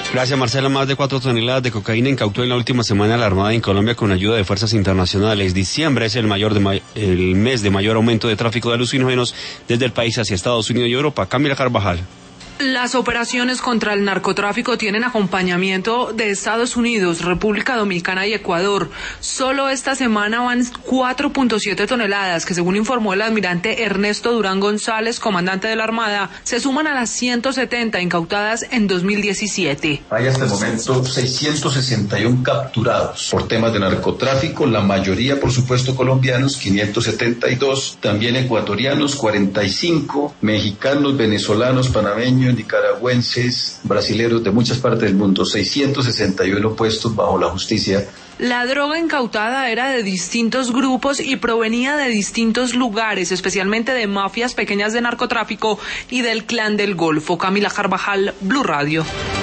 Gracias, Marcela. Más de 4 toneladas de cocaína incautó en la última semana la Armada en Colombia con ayuda de fuerzas internacionales. Diciembre es el mes de mayor aumento de tráfico de alucinógenos desde el país hacia Estados Unidos y Europa. Camila Carvajal. Las operaciones contra el narcotráfico tienen acompañamiento de Estados Unidos, República Dominicana y Ecuador. Solo esta semana van 4.7 toneladas, que según informó el almirante Ernesto Durán González, comandante de la Armada, se suman a las 170 incautadas en 2017. Hay hasta el momento 661 capturados por temas de narcotráfico, la mayoría, por supuesto, colombianos, 572, también ecuatorianos, 45, mexicanos, venezolanos, panameños, nicaragüenses, brasileros de muchas partes del mundo, 661 puestos bajo la justicia. La droga incautada era de distintos grupos y provenía de distintos lugares, especialmente de mafias pequeñas de narcotráfico y del Clan del Golfo. Camila Carvajal, Blue Radio.